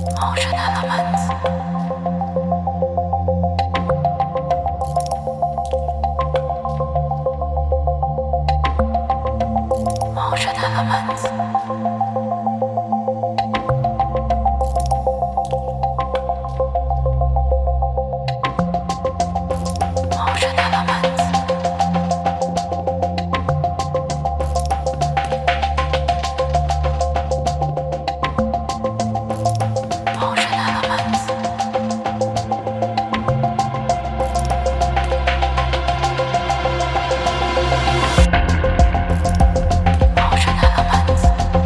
Ocean elements. Ocean elements. Ocean elements. Ocean elements. Ocean elements.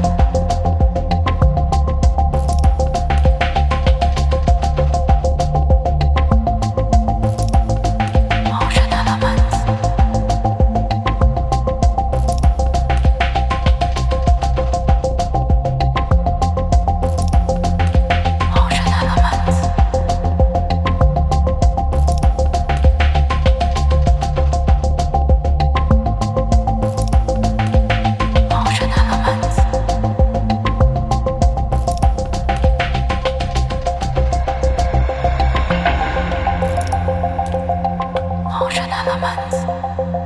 Ocean elements. Ocean elements. Ocean elements. Ocean elements.